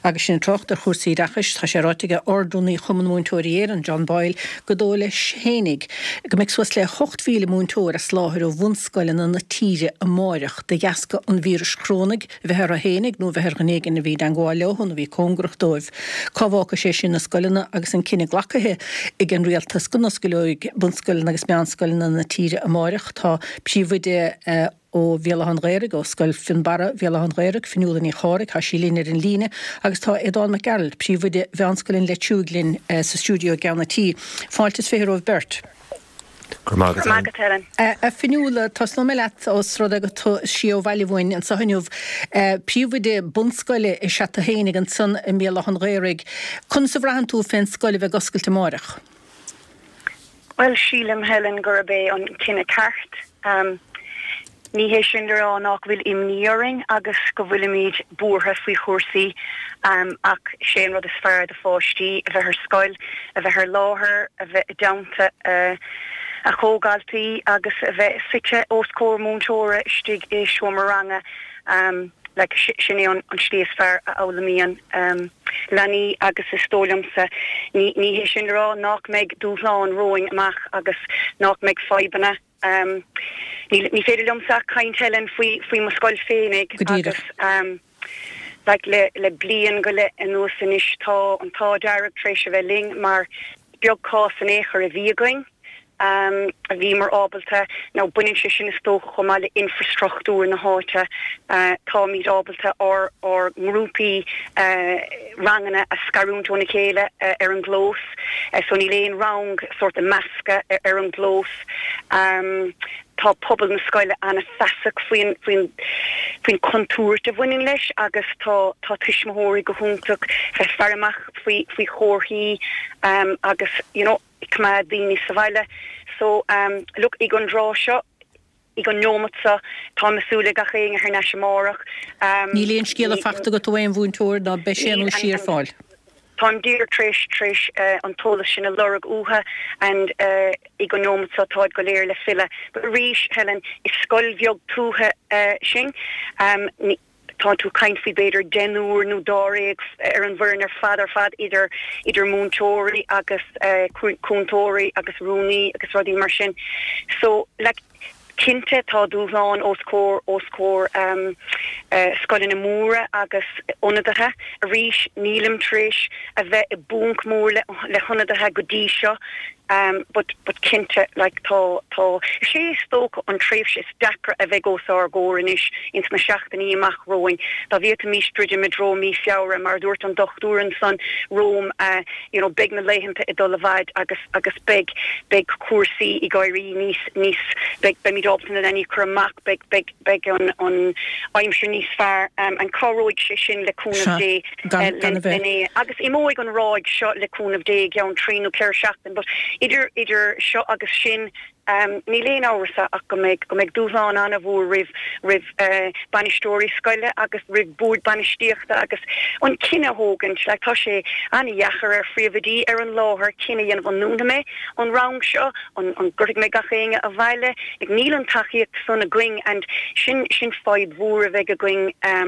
agus sin trocht ar chósaí rachas tá sé ráitiige ordúnaí chumanmúntóirí an John Boyle go dóla sénig. Go meid suas le 8,000 múntóir a sláthir ó bhunscoilen na tíre a máireach de gasca an vírus chrónig bheithar a hénig nó bheithar ganégin na bhí an gáileohan a bhí cóngrach dóibh. Cábhácha sé sin na scoilena agus an cinenne glacathe ag an rialtas go na scoileoig bunscoilena agus meánscoilena na tíre a máireach tá príomhide ó Bhéalahan Ghaeirg ó scoil Finbarra Bhéalahan Ghaeirg finúlan í cháirg ha sílín ar an líne agus tá Edán McGarrald príomhide bheanscoilin le túúglin sa stúdio Ganatí. Fáiltas féróh Bert. A finúla tas nó meile os rud agat sío bhailihhain an sa haniuh príomhide bunscoile i seata hénig an san i Bhéalahan Ghaeirg. Chun sa bhrahan tú féin scoile bheith goscailte máireach? Well, Sílim Helen Gurbé an cinenne ceart. Ní hé sin rá nach bhfuil imníoring agus go bhfuil míid búrtha faoi chósaí ach sé rud is fearr de fáistí a bheith ar scoil, a bheith ar láthair, a bheith damta a chógaltaí agus a bheith fitte os cór múntóra stig é seomaranga le sinné an stíos fearr a álamíon lenaí agus is tólamsa ní hé sin rá nach méid dúsláán roing amach agus nach méid faibanna ní féidir lomsa caint helen faoi mo scoil fénig agus le blian go le an nuasanis tá an tá dearag tréis a bheith ling mar beag cá san échar a bhí going a bhí mar ábalta ná buinn sé sin is tócha chumá le infrastruchtúr na háte tá míad ábalta or grúpi rangana a scarúntóna chéile ar an glós so ní léon rang sort of masca ar an glós tá pobl na scoile anna feasach faoin contúr de bhainin leis agus tá tuismóirí go húntaach bheith fearmach faoi chórthaí agus cumad daoine sa bhaile so look ag an rá seo ag an nómatsa tá masúla a chéing ar neisiamárach ní léon scéal a fachta go bhhain bhúntóir ná be séanú siar fáil. Tá dear tréis an tóla sin a lorug uha and ag an nómatsa táid go léir le fila. But ríis Helen is scoil bheag tútha sin tá tú caint fao beidir denúr nó dáréag ar an bhirn ar fad idir múntóirí agus cúntóirí agus rúnaí agus rudí mar sin. So like Kinte tá dúsán os cór scoilin na múra agus onadathe a ríis nílam tréis a bheith i búnc mór le honadathe go dtí seo but kinte like tá sé stóca an tréifh is dacra a bheith gósá góranis ins na seachtaí amach roing tá bhí a místruide me dro mí fiára mar dúirt an dochtúran san Rome big na leihananta i dul bhaid agus big cuasaí i gaiirí níos big be míid optan a any crumach big an aimsir níos fearr an choróid sé sin leúnmh dé agus i móig an ráid seo leúnmh dé ceann tríú ceir seachtain but idir seo agus sin ní léon áhasa ach go méid dúsán anna bhór rih banistóirí scoile agus rih búd banistíochta agus an cinenne hógant le tá sé anna dheachar ar phríomhdí ar an láthair cinenne dhéanamh an núna mé an rang seo an gurigh mé gachéinge a bhaile ag níl an taíocht san a going and sin fáid bhór a bheith a going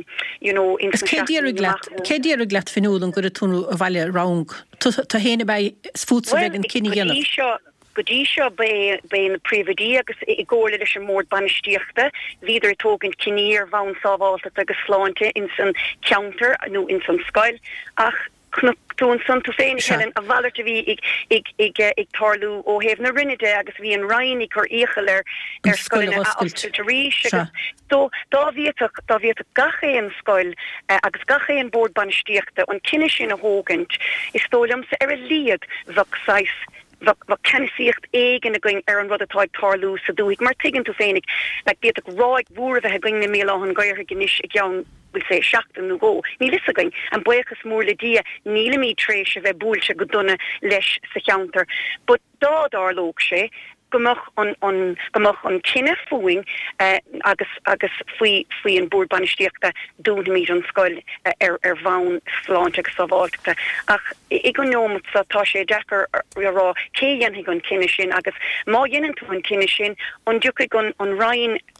Cé díar gleat finúlan gur a túnú a bhaile rang tá héana bei fútsa bheith an cinenne dhéanamh. Godí seo bé na príomhdí agus i ggóla leis an mór banistíochta, híidir tóginn ciníir bhain sábháilta agus sláinte in san counter nó in san scoil ach tún san tú féin Helen a bhhailirta bhí ag tarlú ó héamh na rinneide agus bhí an rainnig chu íchail ar scoilna a oscailte ríis agus dá bhíad gachéan scoil agus gachéan bór banistíochta an cinenne sin a hógant is tólamsa ar a líad bhah wat kennisíocht éigen a going ar an rud atáid tarlú sa dúig mar tuigen tú féinnig le bíad ráig bhúr a going na méán gaiir gnis a gaan wil sé seachtain nó go. Ní lis a going an buchas mór le dia níla mí tréis a bheith búlse go duna leis sa cheantar. But dálóg sé gomach an cinenne fuing agus faoi an búr banistíochta dúna míid an scoil ar bhain sláinte agus sábháilteachta ach i go nómatsa tá sé dechar rá cé dhéanaigh an cinenne sin agus má dhéanaan tú an cinenne sin an dúcaigh an rain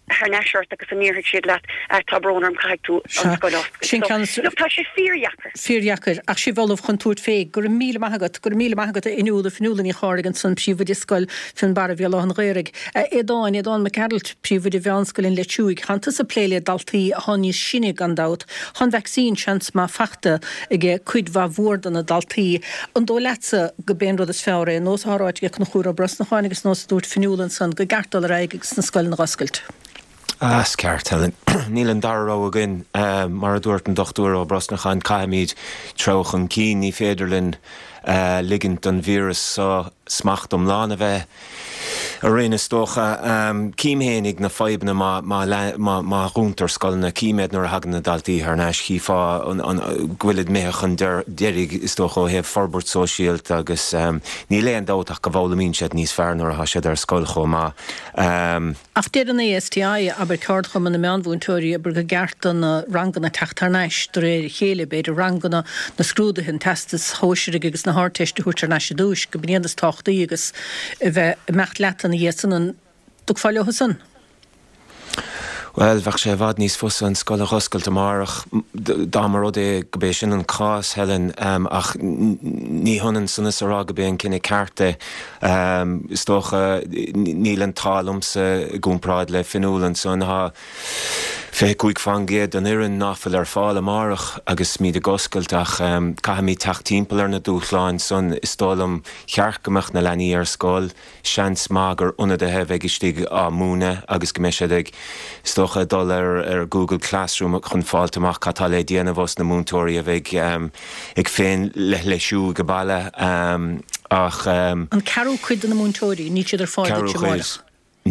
haar nashirt agus an nearhid siad leat tabrónarm caiú an scoil. Tá sé Fíorheachar ach sí bhilh chun túirt féig gur míle maigad a inúla finúlan í chágan san príomhid scoil fin bar bhí an réireg. Édáin me Carrolt príomhid bheanscoil in leúig hananta sa pléile daltaí a tháiní sinnig an dat. Hon vaccín chans má fachta ige cuid bha bhórdan a daltaí. An dó letse go ben rud is fére nós háráid ge chúra bras na cháinnigus nós dút finúlan san go gartal reigegus na scoil na gascailt. Sceart Helen. Níl an darrá agin mar a dúirt an dochtúr ó brasnachan caiimid troch an cí ní féidirlinn ligint an vírus so smacht lána bheith a réine stocha cíimhénig na feibna má rúntar scoilna cíimead nuair a hagan na daltaí ar neis chiá an ghuiilid méach an deirig is stocha ó hebh forbert sosialt agus ní léon dóach go bhla mín siad níos fear nuair a siad ar scoil chomá. After an ASTI aber card chum an na meanbhúntóirí aber go gartan na ranganna teachtarnéis do réir chéile beidir ranganna na scrúda hin testas hóisirig agus na háteiste hútar neis dúis go bníanas táchtaí agus bheith mecht letan na dhéasan an dúgfáile san. Well, bheith sé bhd níos fusa an scoil a choscailt amárach dámar rud é go béis sin an cás Helen ach ní honan sanna sará go béon cinenne carte is tócha níl an talumsa gúnpráid le finúlan son ha fé cuaig fangéad an iireann náfuil ar fáil amárach agus míad a goscailteach caithimí teach timpeall ar na dúchláin son is tólam chearcamach na lenaí ar scóil seans mágur unadathe bheith istigh á múna agus go méisiad stocha dul ar Google Classroom chun fáilteach catá le déanamh na múntóirí a bheith ag féin leisú go baile ach an carú cuid na múntóirí ní idir fáil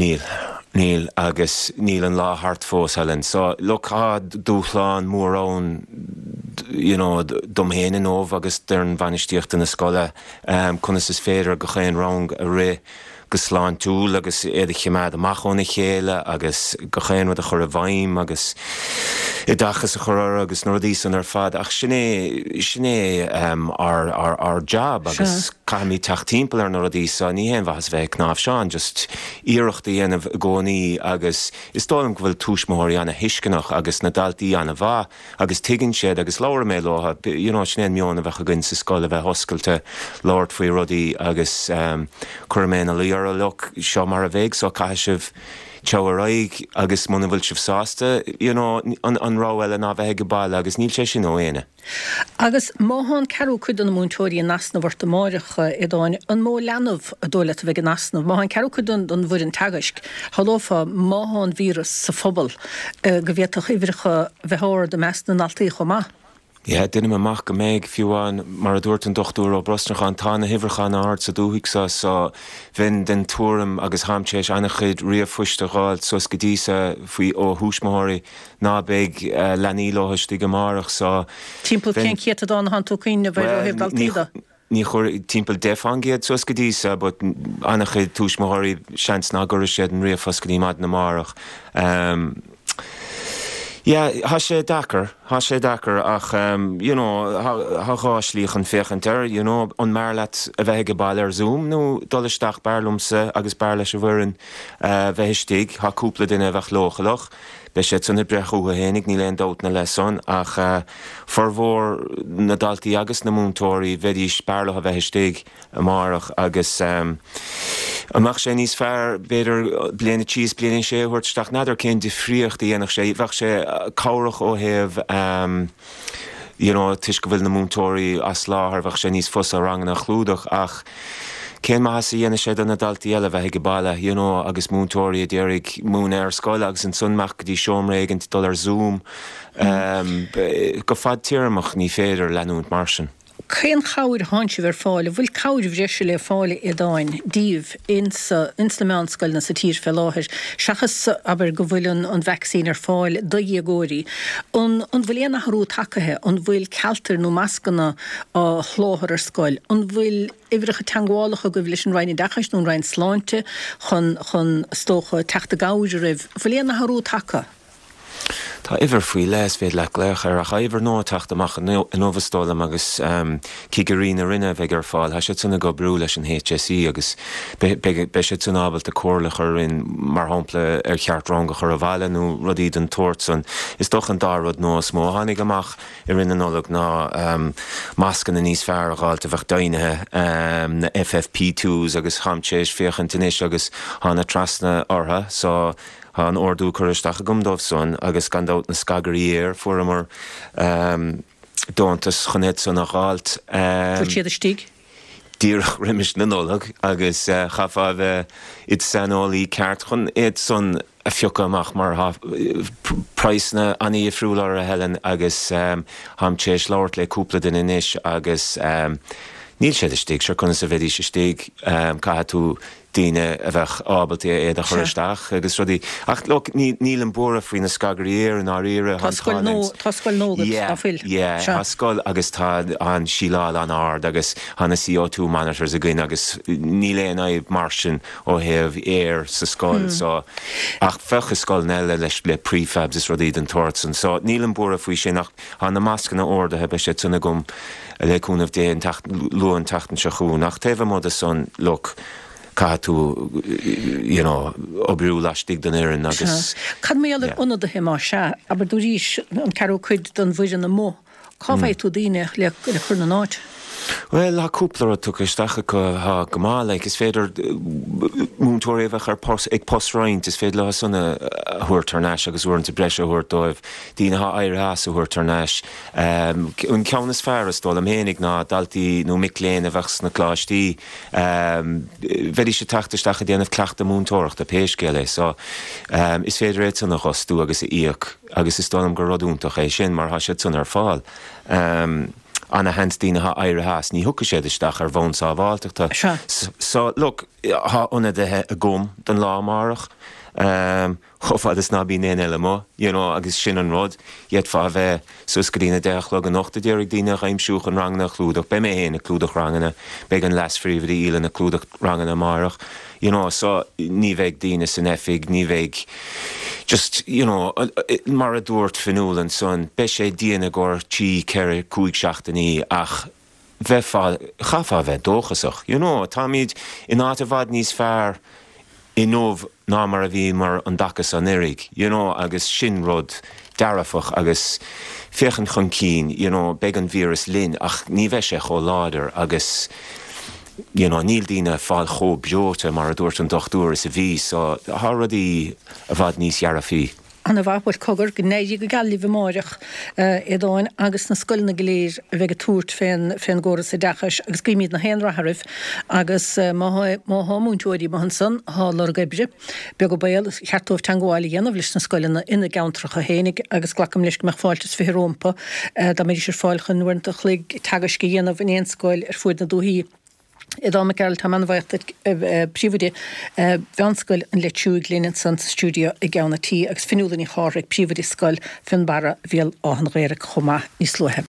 Níl agus níl an láthart fós Helen. So lochá dúchláán mórrán domhéanaan óh agus dearn bhainisteocht na scoile chunas is féidir go chéan rang a ré go sláán túúl agus éidir chiimead amachónna chéile agus go chéan a chur a bhaim agus I dachas a chur agus nódí san ar fad ach sinné ar job agus caimí teach timpeall ar nódí sa ní héan bhas bheith knáf seán just íireachta dhéanamh gcónaí agus is dóm go bhfuil túismóirí anna hiiscinach agus na daltaí anna bha agus tuigann siad agus láir mé látha sinné mionna bheith a ginn sa scoil a bheith hoscailte láir faoi rudaí agus chur mé na líar a loch seo mar a bhéig so caiisih teoraig agus muna bhfuil sibh sásta an ráhfuil ná bheith go bailile agus níl sé sin ó éine. Agus máhan carú cuid an múntóirí nasna bhart amáirecha idáin an mó leanmh a dóla a bheith nasna. Máhan carú cuid an bhfuir an tagaisc. Halófa máhan vírus sa phobal go bhéach ihiricha bheithir de meas na naltaí chomá. Ja, duine amach go méid fiúháin mar a dúirt an dochtúr ó brosnachan tána hifrichan na art sa dúhiigsa so bhín den túram agus hamtéis anna chud riamhfuiste gáil sos go dísa faoi ó húsmóirí ná beag lenaí láthistí go marach so timpeall cén chéad dána han túcaíine bheith ó hebh daltaída. Ní chur timpeall defangéad sos go dísa, but anna chud túismóirí seans ná gur siad an riamhfoscaí mad na marach. Ja, ha sé dakar ach ha gáislíoch an féchantar, an marlat a bheith go bail ar Zoom nó dolisteach bearlumsa agus bear leis a bhfurin bheithistig, ha cúpla duine bheith lochalach. Be sé tunna brechútha hénig ní léon dót na leson ach formhór na daltaí agus na múntóirí bheitís bearlatha bheithistig amárach agus amach sé níos fearr beidir bliana tíos bliana sé thuirteach nadidir cén difríocht dhéanach sé bheith sé cabhrach ó hebh tuis go bhfuil na múntóirí as láthar bheith sé níos fusa rang na chlúdach ach cén má hasí dhéana sé an na daltaí eile bheith go bailile agus múntóirí a deireadh mún ar scoil agus an sunmach go dtí seomréigint dul ar Zoom go fad tíreamach ní féidir leanúnt mar sin. Cén chair háintse bhar fáile, bhfuil cabir bhreise le fáile idáin, díomh insa meánscoil na sa tír fel láthir, seachas aber go bhfuil an vaccín ar fáil do dhégóirí. An bhfuil éana tharú tacathe, an bhfuil cealtar nó mascanna á chláthar ar scoil, an bhfuil ihrecha teangálacha go bhfuil an rainine dachas nó rain sláinte chun stócha teachta gáidir bhfuil éana tharú taca. Tá iwwer faoi les féad le léchar a iwwer nóteach amach an nóhastólam agus cigarína rinne bheith ar fáil, Tá sé tunna go brú leis an HSE agus be sé tún ábal a cóirlachar in mar hapla ar cheartranga chur a bhile nó rudí an tuairt san. Is doch an dárad nó smó hánig amach I rinne nólag ná mascan na níos fearr a gáilte bheith dainethe na FFP2s agus chamtéis féchan tunis agus hána trasna ortha, so an ordú chuiristeach a gomdómh son agus gandát na scagarí fuair dóntas chonéad son a gáilt. Fuair siad a stíg? Díreach riimiis na nólag agus chafa bheith it sanolaí ceart chun éad son a fiocha amach mar praisna aní friúlar a helen agus hamtéis láirt le cúpla den inis agus níl sé a stíg, se chun sa bheití sé stíg caithe tú daoine a bheith ábaltí éad a chuiristeach agus rudí. Ach níl an bóra faoin na scagarí an áíire Tá scoil nógad á fil. Tá scoil agus tá an síláil an ard agus hána CO2 managers a gine agus níl éon marsin ó heh sa scoil, so ach fecha scoil neile leis le prefabs is rudí an tuairtsan, so níl an bóra faoi sin ach hána máscan orda heb sé tunna gom leúnmh déon luan tatan se chuún ach taobh mód a son look catú obrú leistigh den éan agus. Cad mé allir unad a himá se, aber dú rís an carú chuid don bhuiidir na mó. Cá bheith tú daine le chur na náid? Well, ha cúpla tu isteach go ha gomála, is féidir múntóir bheith ag postráint, is féidir le sanna thuirtarnéis agus uairn breise thuirtóibh, dína ha airhas a thuirtarnéis. Un ceannas fearras dul am hénig ná daltaí nó micléana a bheits na cláistí, bheití sé tachtasteach a déanamh cleachta múntóireacht a péiscéile, so is féidir éit sanna chosú agus íoc, agus is dónam go rodúntaach é sin mar ha sé tún ar fáil. Anna hens dína ha airhas, ní thuca sé isteach ar bhón sa bháilteachta. So, look, ha unna dethe a gom den lámarach, chofad is ná bí néan eile mo, agus sin an rud, iad fa bheith sus go dtína deachlog an ochta déirigh dína aimsúch an rangna clúdach, be mé héna clúdach rangana, be an lesfríomh íle na clúdach rangana marach, so ní bheith dína san effig, ní bheith just, mar a dúirt finúil an son, be sé díana gur tí ceir cúig seachtaní ach chafa bheith dóchasach. Tá míid in áta bhad níos fearr I nómh ná mar a bhí mar an dachas an irig, agus sin rud darafach agus féchan chun cín, be an vírus linn ach ní bheith sé cho láidir agus níl dína fáil cho beota mar a dúirt an dochtúir is a bhí, so há rudí a bhad níos jarafí. Anna bhhair cogur go néidí go galí bhmáireach idáin agus na scoilna goléir bheith túirt féin góra sa dechas agus gimíad na héan ratharibh agus má múntúirí má san há lor gaibire be go bail cheartómh tangáil dhéanamh leis na scoilna ina gaantracha hénig agus glacham leis go meach fáiltas fi Rómpa da méidir sé fáilchan nuairnta chlig tagas go dhéanamh in éon scoil ar fuid na dúhíí. Idá me geall tá manhacht príomhide bheanscoil an le túúig líonn san stúdio I gceanna tí agus finúlan í háraigh príomhide scoil fin bara bhéal áhan réire chomá níos luthe.